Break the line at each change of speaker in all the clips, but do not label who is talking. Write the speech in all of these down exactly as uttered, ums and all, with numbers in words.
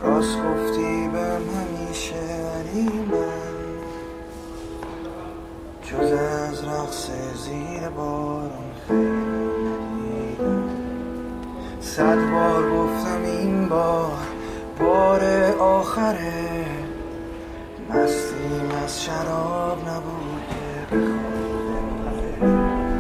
راست گفتی بهم همیشه، ولی من جز از رقص زیر بارون خیلی ندیدم. صد بار گفتم این بار بار آخره، مستیم از شراب نبود که بخواد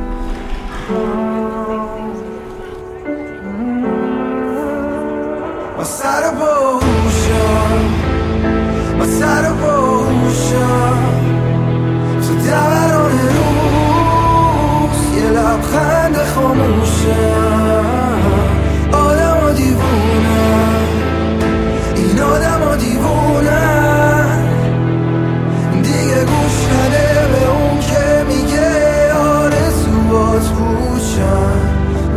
ما سر باشم، ما سر باشم تو دوران روز، یه لبخند خاموشم. آدم ها دیوونن، این آدم ها دیوونن، دیگه گوش نده به اون که میگه آرزوات پوشن.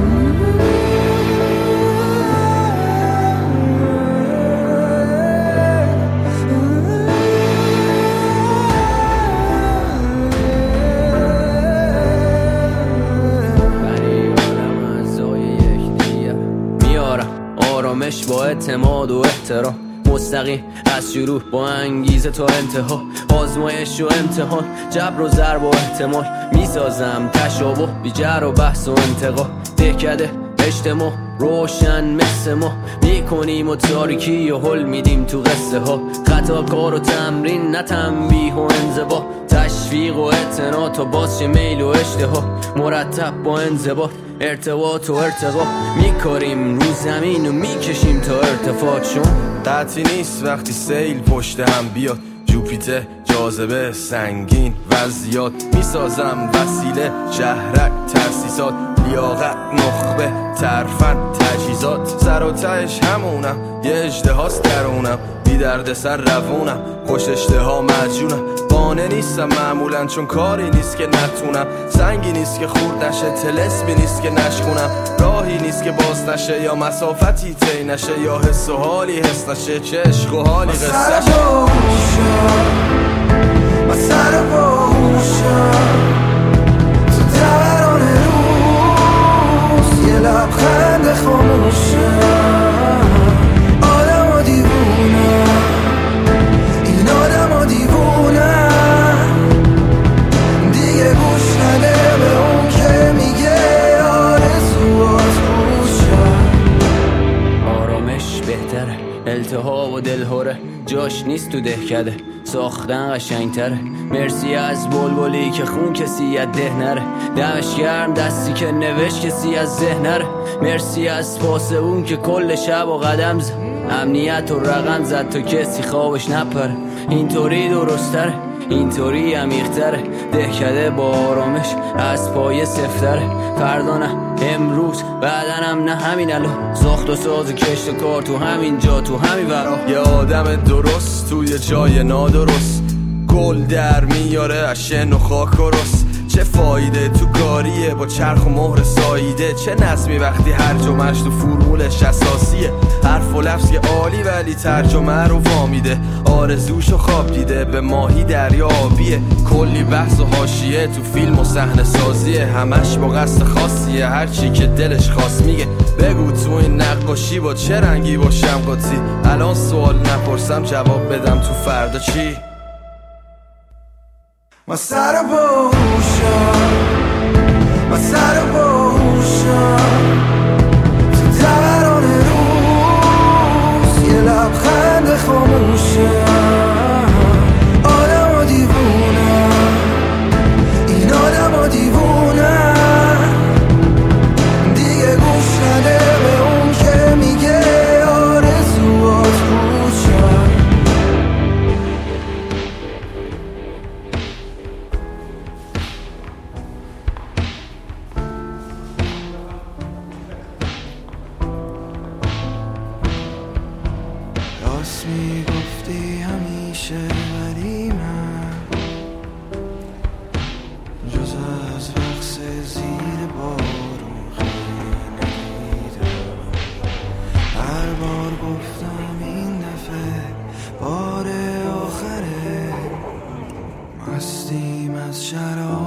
آرامش با اعتماد و احترام، مستقیم از شروع با انگیزه تا انتها، آزمایش و امتحان، جبر و ضرب و احتمال، میسازم تشابه بی جر و بحث و انتقا، دهکده اجتماع روشن مثل ما، میکنیم و تاریکی و حل میدیم تو قصه ها، خطا کار و تمرین نه تنبیه و انزبا، تشویق و اعتنا تا باز شه میل و اشتها، مرتب با انضباط ارتباط و ارتقا، میکاریم رو زمین و میکشیم تا ارتفاع، چون
قطعی نیست وقتی سیل پشت هم بیاد، جوپیتر جاذبه سنگین وضعیات، میسازم وسیله شهرک ترسیسات، لیاقت نخبه ترفند تجهیزات، سر و تهش همونم، یه اژدهاست درونم، بی درد سر روونم، خوش اشتها مجونم، قانع نیستم معمولا چون کاری نیست که نتونم، سنگی نیست که خورد نشه، طلسمی نیست که نشکنم، راهی نیست که باز نشه، یا مسافتی طی نشه، یا حس و حالی حس نشه، چه عشق و حالی قصه شه.
ما سر باهوشم تو دوران روز، یه لبخند خاموشم. آدم ها دیوونن، این آدم ها دیوونن، دیگه گوش نده به اون که میگه آرزوات پوشن.
آرامش بهتره، التهاب و دلهوره جاش نیست تو دهکده، ساختن قشنگتره، مرسی از بلبلی که خون کسی از ده نره، دمش گرم دستی که نوشت کسی از ذهن نره، مرسی از پاسه اون که کل شب و قدم زد، امنیت و رقم زد تا کسی خوابش نپره، اینطوری درستره، اینطوری عمیق‌تره، دهکده با آرامش از پایه سفتره، فردا نه امروز بعدنم نه همین الان، ساخت و ساز و کشت و کار تو همین جا تو همین ورا،
یه آدم درست توی جای نادرست، گل در میاره از شن و خاک و رست، چه فایده تو کاریه با چرخ و مهر ساییده، چه نظمی وقتی هر جمعش تو فرمولش اساسیه، حرف و لفظ که عالی ولی ترجمه رو وامیده، آرزوشو خواب دیده به ماهی دریا آبیه، کلی بحث و حاشیه تو فیلم و صحنه سازیه، همش با قصد خاصیه، هر چی که دلش خواست میگه، بگو تو این نقاشی با چه رنگی باشم قاطی، الان سوال نپرسم جواب بدم تو فردا چی.
ما سر باهوشم، ما سر باهوشم تو دوران روز، یه لبخند خاموشم. آدم ها دیوونن، این آدم ها دیوونن، دیگه گوش نده به اون که میگه آرزوات پوشن. راست میگفتی همیشه، ولی من جز از رقص زیر بارون خیلی ندیدم. هر بار گفتم این دفعه بار آخره، مستیم از شراب